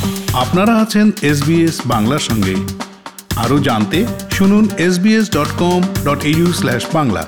আপনারা আছেন SBS বাংলার সঙ্গে। আরও জানতে শুনুন sbs.com.au/bangla।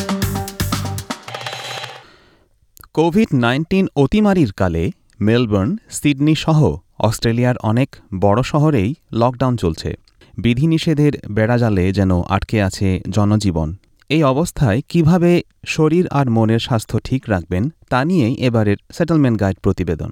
কোভিড-19 অতিমারির কালে মেলবোর্ন, সিডনি সহ অস্ট্রেলিয়ার অনেক বড় শহরেই লকডাউন চলছে। বিধিনিষেধের বেড়াজালে যেন আটকে আছে জনজীবন। এই অবস্থায় কিভাবে শরীর আর মনের স্বাস্থ্য ঠিক রাখবেন তা নিয়েই এবারের সেটেলমেন্ট গাইড প্রতিবেদন।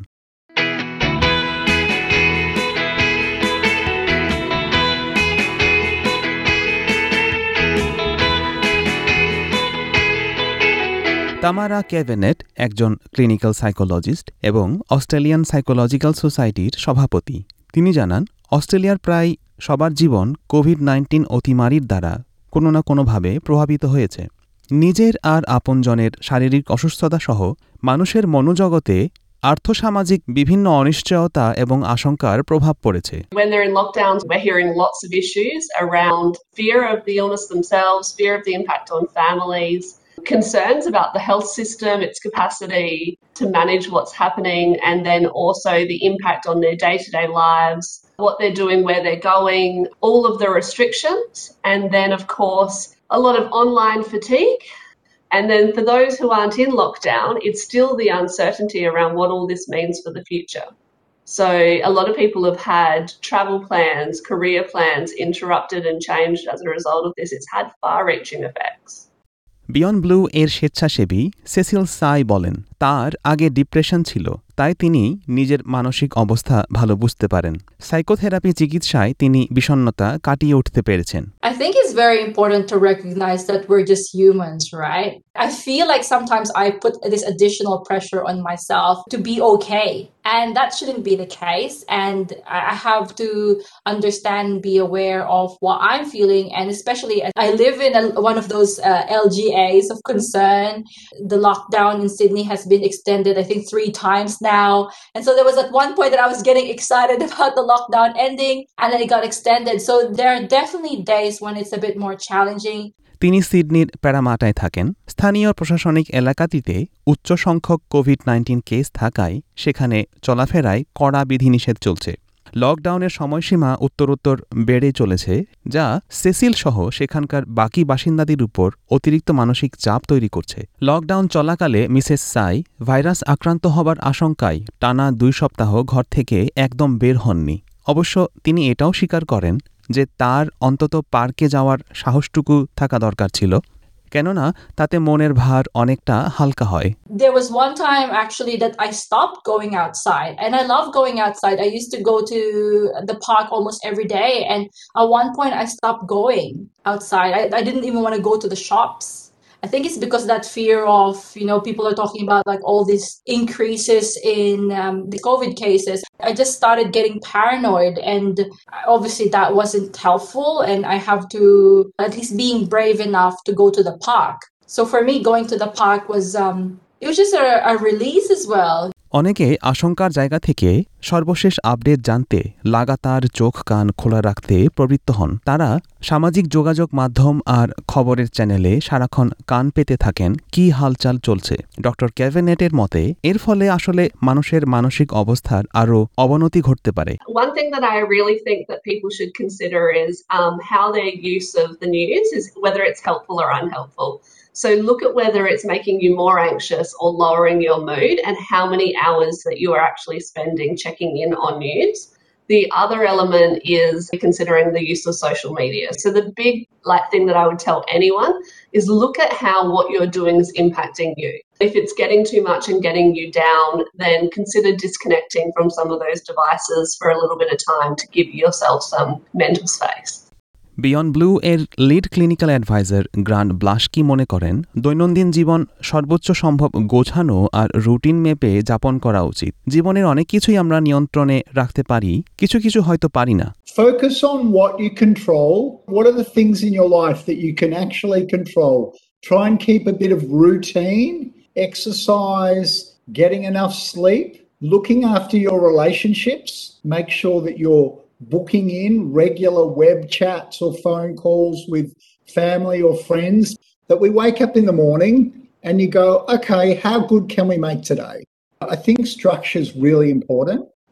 তামারা কেভেনেট একজন ক্লিনিক্যাল সাইকোলজিস্ট এবং অস্ট্রেলিয়ান সাইকোলজিক্যাল সোসাইটির সভাপতি। তিনি জানান, অস্ট্রেলিয়ার প্রায় সবার জীবন কোভিড-19 অতিমারির দ্বারা কোনো না কোনোভাবে প্রভাবিত হয়েছে। নিজের আর আপনজনের শারীরিক অসুস্থতা সহ মানুষের মনোজগতে আর্থসামাজিক বিভিন্ন অনিশ্চয়তা এবং আশঙ্কার প্রভাব পড়েছে। When they're in lockdowns, we're hearing lots of issues around fear of the illness themselves, fear of the impact on families, concerns about the health system, its capacity to manage what's happening, and then also the impact on their day-to-day lives, what they're doing, where they're going, all of the restrictions, and then, of course, a lot of online fatigue. And then for those who aren't in lockdown, it's still the uncertainty around what all this means for the future. So a lot of people have had travel plans, career plans interrupted and changed as a result of this. It's had far-reaching effects. Beyond Blue এর স্বেচ্ছাসেবী Cecil সাই বলেন, তার আগে depression ছিল, তাই তিনি নিজের মানসিক অবস্থা ভালো বুঝতে পারেন। সাইকোথেরাপি চিকিৎসায় তিনি বিষণ্ণতা কাটিয়ে উঠতে পেরেছেন। I think it's very important to recognize that we're just humans, right? I feel like sometimes I put this additional pressure on myself to be okay, and that shouldn't be the case. And I have to understand, be aware of what I'm feeling, and especially as I live in one of those LGAs of concern. The lockdown in Sydney has been extended, I think 3 times now. And so there was at one point that I was getting excited about the lockdown ending, and then it got extended. So there are definitely days when it's a bit more challenging. তিনি সিডনির প্যারামাটায় থাকেন। স্থানীয় প্রশাসনিক এলাকাটিতে উচ্চ সংখ্যক COVID-19 case থাকায় সেখানে চলাফেরায় কড়া বিধিনিষেধ চলছে। লকডাউনের সময়সীমা উত্তরোত্তর বেড়ে চলেছে, যা সেসিল সহ সেখানকার বাকি বাসিন্দাদের উপর অতিরিক্ত মানসিক চাপ তৈরি করছে। লকডাউন চলাকালে মিসেস সাই ভাইরাস আক্রান্ত হবার আশঙ্কায় টানা 2 সপ্তাহ ঘর থেকে একদম বের হননি। অবশ্য তিনি এটাও স্বীকার করেন যে তার অন্তত পার্কে যাওয়ার সাহসটুকু থাকা দরকার ছিল, কেননা তাতে মনের ভার অনেকটা হালকা হয়। There was one time actually that I stopped going outside, and I love going outside. I used to go to the park almost every day, and at one point I stopped going outside. I didn't even want to go to the shops. I think it's because that fear of, people are talking about like all these increases in the COVID cases. I just started getting paranoid, and obviously that wasn't helpful, and I have to at least being brave enough to go to the park. So for me, going to the park was it was just a release as well. অনেকে আশঙ্কার জায়গা থেকে সর্বশেষ update জানতে লাগাতার চোখ কান খোলা রাখতে প্রবৃত্ত হন। তারা সামাজিক যোগাযোগ মাধ্যম আর খবরের চ্যানেলে সারাক্ষণ কান পেতে থাকেন কি হালচাল চলছে। ডক্টর কেভেনেটের মতে এর ফলে আসলে মানুষের মানসিক অবস্থার আরও অবনতি ঘটতে পারে। One thing that I really think that people should consider is how their use of the news is, whether it's helpful or unhelpful. So look at whether it's making you more anxious or lowering your mood, and how many hours that you are actually spending checking in on news. The other element is considering the use of social media. So the big thing that I would tell anyone is look at how what you're doing is impacting you. If it's getting too much and getting you down, then consider disconnecting from some of those devices for a little bit of time to give yourself some mental space. Beyond Blue এর lead clinical adviser Grant Blashki মনে করেন, দৈনন্দিন জীবন সর্বোচ্চ সম্ভব গোছানো আর routine মেপে যাপন করা উচিত। জীবনের অনেক কিছুই আমরা নিয়ন্ত্রণে রাখতে পারি, কিছু কিছু হয়তো পারি না। Focus on what you control. What are the things in your life that you can actually control? Try and keep a bit of routine, exercise, getting enough sleep, looking after your relationships. Make sure that you're booking in regular web chats or phone calls with family or friends, that we wake up in the morning and you go, okay, how good can we make today? I think structure is really important.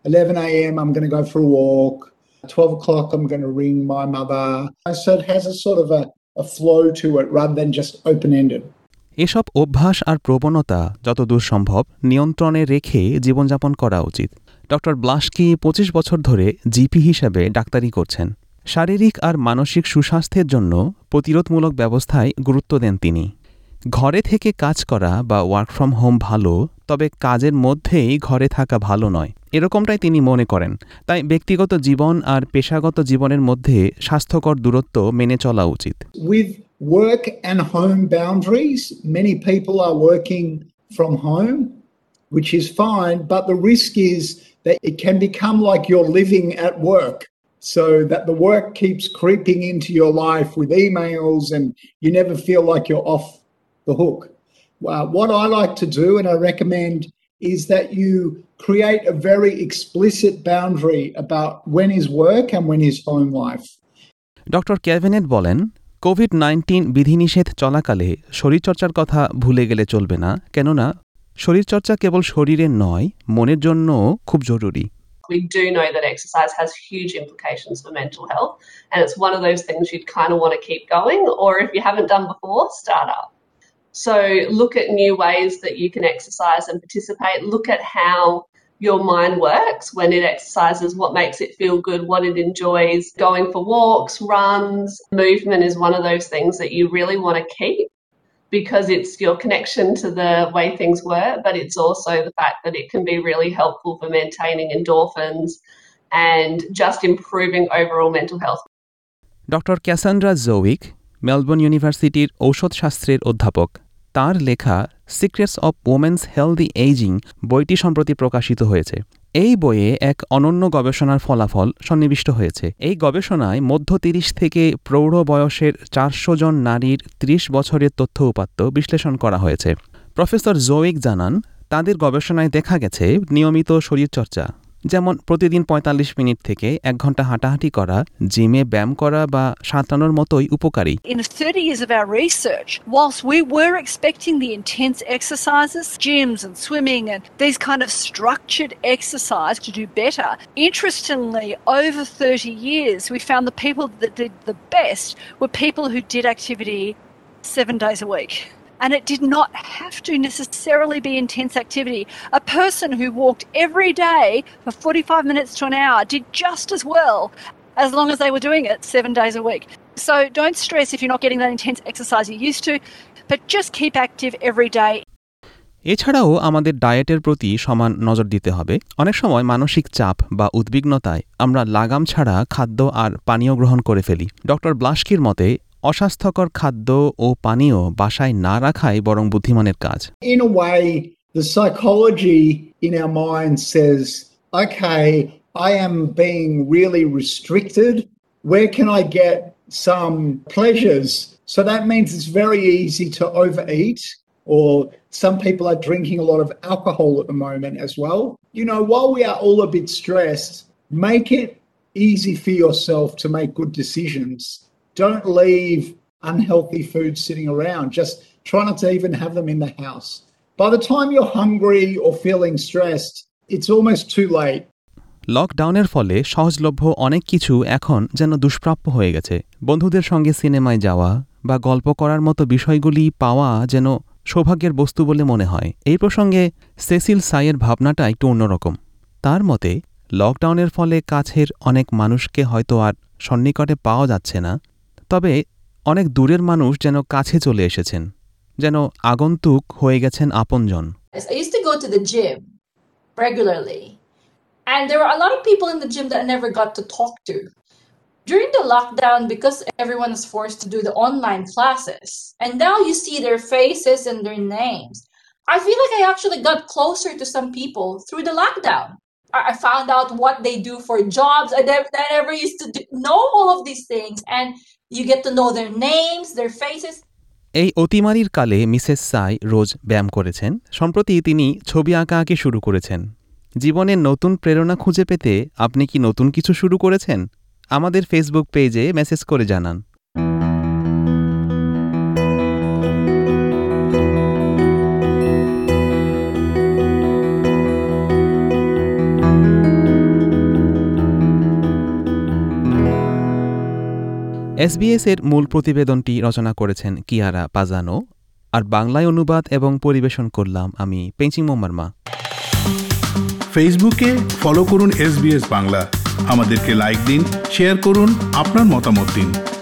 11 a.m. I'm going to go for a walk. 12 o'clock I'm going to ring my mother. So it has a sort of a flow to it rather than just open-ended. এসব অভ্যাস আর প্রবণতা যতদূর সম্ভব নিয়ন্ত্রণে রেখে জীবনযাপন করা উচিত। ডক্টর ব্লাশকি 25 বছর ধরে জিপি হিসেবে ডাক্তারি করছেন। শারীরিক আর মানসিক সুস্বাস্থ্যের জন্য প্রতিরোধমূলক ব্যবস্থায় গুরুত্ব দেন তিনি। ঘরে থেকে কাজ করা বা ওয়ার্ক ফ্রম হোম ভালো, তবে কাজের মধ্যেই ঘরে থাকা ভালো নয়, এরকমটাই তিনি মনে করেন। তাই ব্যক্তিগত জীবন আর পেশাগত জীবনের মধ্যে স্বাস্থ্যকর দূরত্ব মেনে চলা উচিত। With work and home boundaries, many people are working from home, which is fine, but the risk is that it can become like you're living at work, so that the work keeps creeping into your life with emails and you never feel like you're off the hook. What I like to do, and I recommend, is that you create a very explicit boundary about when is work and when is home life. Doctor Cavenett বলেন, কোভিড-19 বিধিনিষেধ চলাকালে শরীরচর্চার কথা ভুলে গেলে চলবে না, কেননা শরীরচর্চা কেবল শরীরের নয়, মনের জন্যও খুব জরুরি। We do know that exercise has huge implications for mental health, and it's one of those things you'd kind of want to keep going, or if you haven't done before, start up. So look at new ways that you can exercise and participate. Look at how your mind works when it exercises, what makes it feel good, what it enjoys. Going for walks, runs, movement is one of those things that you really want to keep because it's your connection to the way things work, but it's also the fact that it can be really helpful for maintaining endorphins and just improving overall mental health. Doctor Cassandra Szoeke Melbourne ইউনিভার্সিটির ঔষধশাস্ত্রের অধ্যাপক। তাঁর লেখা secrets of women's healthy ageing বইটি সম্প্রতি প্রকাশিত হয়েছে। এই বইয়ে এক অনন্য গবেষণার ফলাফল সন্নিবিষ্ট হয়েছে। এই গবেষণায় মধ্য 30 থেকে প্রৌঢ় বয়সের 400 জন নারীর 30 বছরের তথ্য উপাত্ত বিশ্লেষণ করা হয়েছে। প্রফেসর জোউইক জানান, তাদের গবেষণায় দেখা গেছে নিয়মিত শরীরচর্চা, যেমন প্রতিদিন 45 মিনিট থেকে 1 ঘন্টা হাঁটাহাঁটি করা, জিমে ব্যায়াম করা বা সাঁতরানোর মতোই উপকারী। In 30 years of our research, whilst we were expecting the intense exercises, gyms and swimming and these kind of structured exercise to do better, interestingly, over 30 years, we found the people that did the best were people who did activity 7 days a week. And it did not have to necessarily be intense activity. A person who walked every day for 45 minutes to an hour did just as well as long as they were doing it 7 days a week. So don't stress if you're not getting that intense exercise you used to, but just keep active every day. এছাড়াও আমাদের ডায়েটের প্রতি সমান নজর দিতে হবে। অনেক সময় মানসিক চাপ বা উদ্বিগ্নতায় আমরা লাগাম ছাড়া খাদ্য আর পানীয় গ্রহণ করে ফেলি। ডক্টর ব্লাশকির মতে অস্বাস্থ্যকর খাদ্য ও পানীয় বাসায় না রাখাই বরং বুদ্ধিমানের কাজ। In a way, the psychology in our mind says, okay, I am being really restricted. Where can I get some pleasures? So that means it's very easy to overeat, or some people are drinking a lot of alcohol at the moment as well. You know, while we are all a bit stressed, make it easy for yourself to make good decisions. Don't leave unhealthy food sitting around. Just try not to even have them in the house. By the time you're hungry or feeling stressed, it's almost too late. লকডাউনের ফলে সহজলভ্য অনেক কিছু এখন যেন দুষ্প্রাপ্য হয়ে গেছে। বন্ধুদের সঙ্গে সিনেমায় যাওয়া বা গল্প করার মতো বিষয়গুলি পাওয়া যেন সৌভাগ্যের বস্তু বলে মনে হয়। এই প্রসঙ্গে সেসিল সাইয়ের ভাবনাটা একটু অন্যরকম। তার মতে লকডাউনের ফলে কাছের অনেক মানুষকে হয়তো আর সন্নিকটে পাওয়া যাচ্ছে না, তবে অনেক দূরের মানুষ যেন কাছে চলে এসেছেন, যেন আগন্তুক হয়ে গেছেন আপনজন। I used to go to the gym regularly, and there were a lot of people in the gym that I never got to talk to. During the lockdown, because everyone was forced to do the online classes, and now you see their faces and their names, I feel like I actually got closer to some people through the lockdown. I found out what they do for jobs. I never used to know all of these things, and you get to know their names, their faces. এই অতিমারির কালে Mrs সাই রোজ ব্যায়াম করেছেন। সম্প্রতি তিনি ছবি আঁকাআঁকি শুরু করেছেন। জীবনে নতুন প্রেরণা খুঁজে পেতে আপনি কি নতুন কিছু শুরু করেছেন? আমাদের ফেসবুক পেজে মেসেজ করে জানান। SBS এর মূল প্রতিবেদনটি রচনা করেছেন কিয়ারা পাজানো, আর বাংলায় অনুবাদ এবং পরিবেশন করলাম আমি পেঞ্চিং মোমারমা। ফেসবুকে ফলো করুন SBS বাংলা, আমাদেরকে লাইক দিন, শেয়ার করুন, আপনার মতামত দিন।